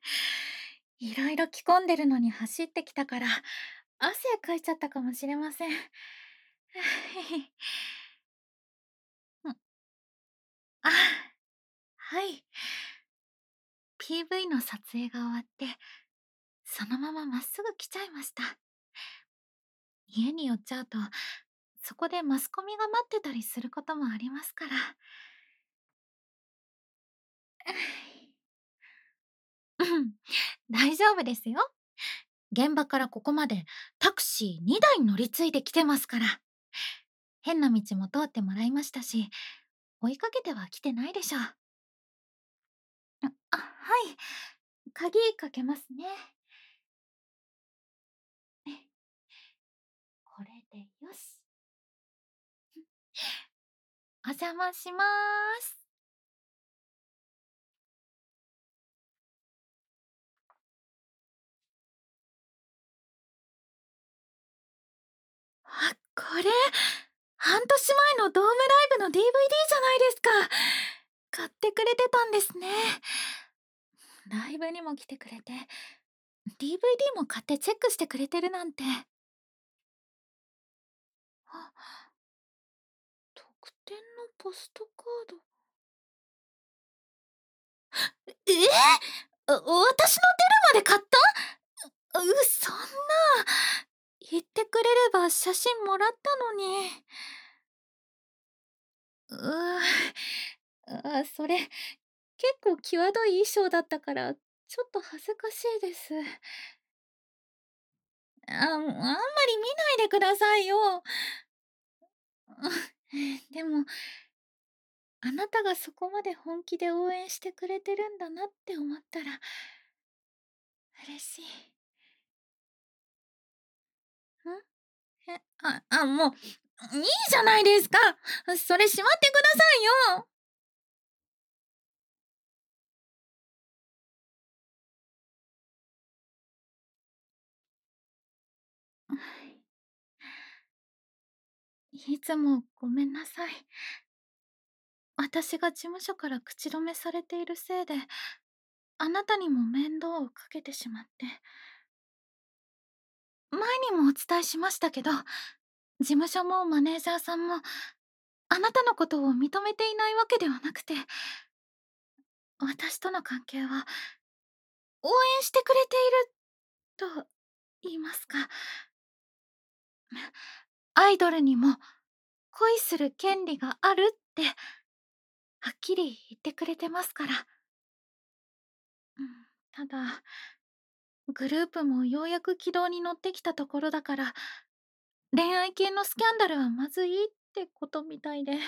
いろいろ着込んでるのに走ってきたから、汗かいちゃったかもしれません。うん、あ、はい。PV の撮影が終わって、そのまままっすぐ来ちゃいました。家に寄っちゃうと、そこでマスコミが待ってたりすることもありますから。うん、大丈夫ですよ。現場からここまでタクシー2台乗り継いできてますから。変な道も通ってもらいましたし、追いかけては来てないでしょう。はい。鍵かけますね。これでよし。お邪魔しまーす。あ、これ、半年前のドームライブの DVD じゃないですか。買ってくれてたんですね。ライブにも来てくれて、DVD も買ってチェックしてくれてるなんて。あ、特典のポストカード。私の出るまで買った？そんな。言ってくれれば写真もらったのに。それ、結構際どい衣装だったから、ちょっと恥ずかしいです。あんまり見ないでくださいよ。でも、あなたがそこまで本気で応援してくれてるんだなって思ったら、嬉しい。もう、いいじゃないですか。それしまってくださいよ。いつもごめんなさい。私が事務所から口止めされているせいで、あなたにも面倒をかけてしまって。前にもお伝えしましたけど、事務所もマネージャーさんも、あなたのことを認めていないわけではなくて、私との関係は、応援してくれていると言いますか、アイドルにも恋する権利があるって、はっきり言ってくれてますから。うん、ただ、グループもようやく軌道に乗ってきたところだから、恋愛系のスキャンダルはまずいってことみたいで。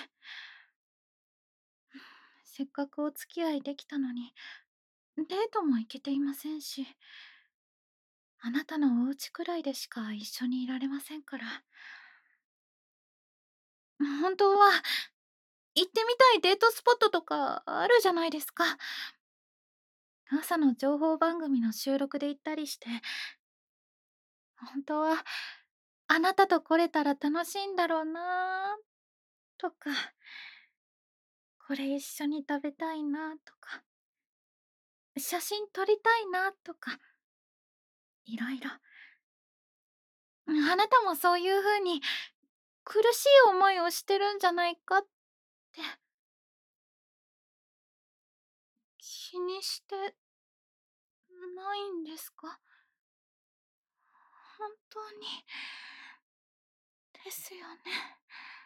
せっかくお付き合いできたのに、デートも行けていませんし、あなたのお家くらいでしか一緒にいられませんから。本当は、行ってみたいデートスポットとかあるじゃないですか。朝の情報番組の収録で行ったりして、本当は、あなたと来れたら楽しいんだろうなとか、これ一緒に食べたいなとか、写真撮りたいなとか、いろいろ。あなたもそういう風に苦しい思いをしてるんじゃないかって気にしてないんですか？本当にですよね。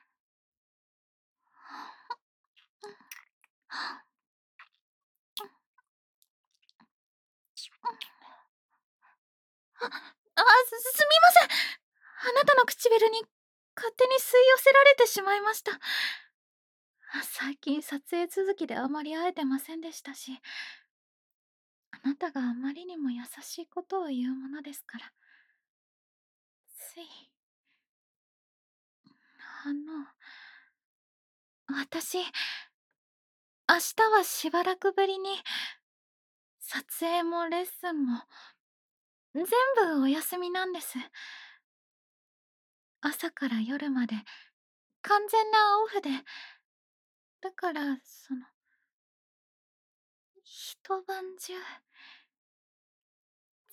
すみません。あなたの唇に勝手に吸い寄せられてしまいました。最近撮影続きであまり会えてませんでしたし、あなたがあまりにも優しいことを言うものですから。つい、あの、私、明日はしばらくぶりに、撮影もレッスンも、全部お休みなんです。朝から夜まで、完全なオフで、だから、一晩中。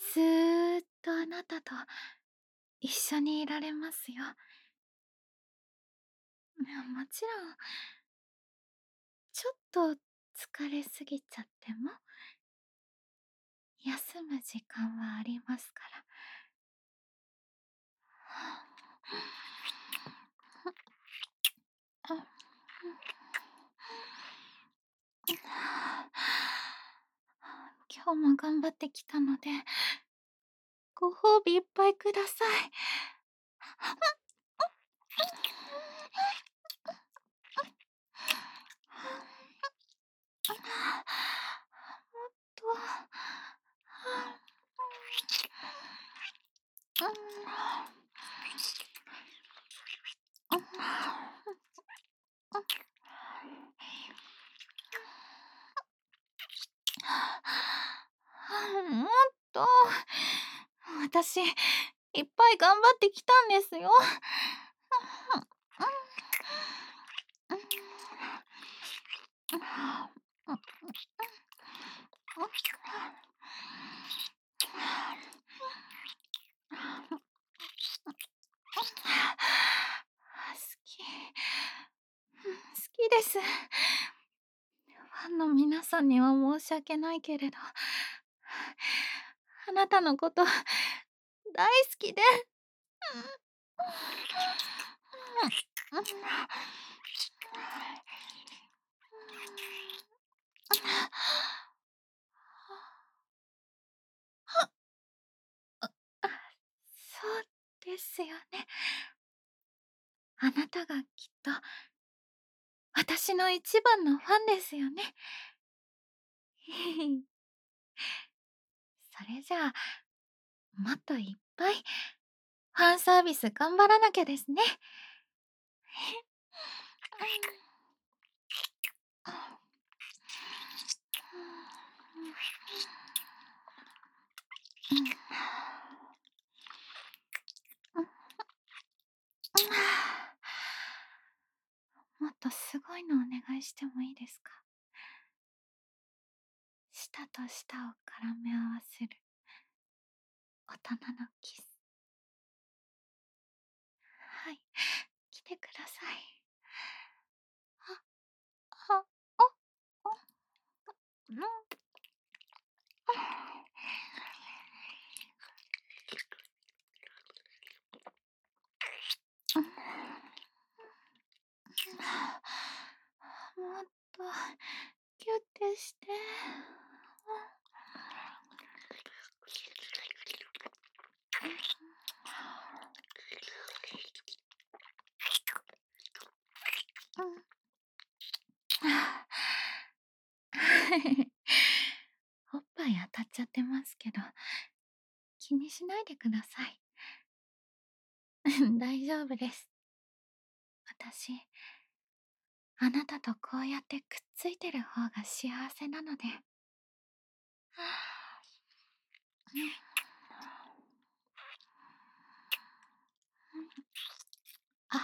ずーっとあなたと一緒にいられますよ。もちろん、ちょっと疲れすぎちゃっても、休む時間はありますから。今日も頑張ってきたので、ご褒美いっぱいください。もっと。もっと。私、いっぱい頑張ってきたんですよ。好きです。ファンの皆さんには申し訳ないけれど、あなたのこと大好きで。そうですよね。あなたがきっと私の一番のファンですよね。それじゃあ、もっといっぱいファンサービス頑張らなきゃですね。もっとすごいのお願いしてもいいですか？舌と舌を絡め合わせる大人のキス。はい、来てください。あ、あ、あ、うん、もっとキュッてして。おっぱい当たっちゃってますけど、気にしないでください。大丈夫です。私、あなたとこうやってくっついてる方が幸せなので。あ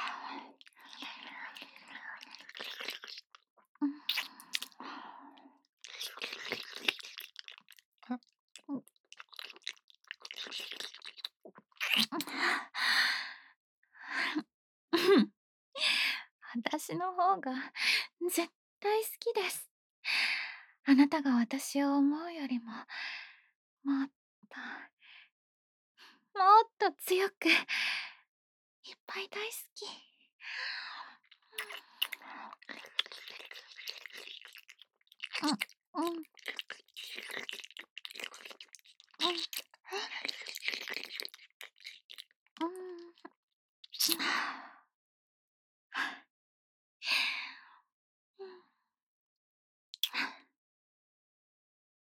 私の方が絶対好きです。あなたが私を思うよりも、もっと、もっと強く、いっぱい大好き。うん、うん、うん。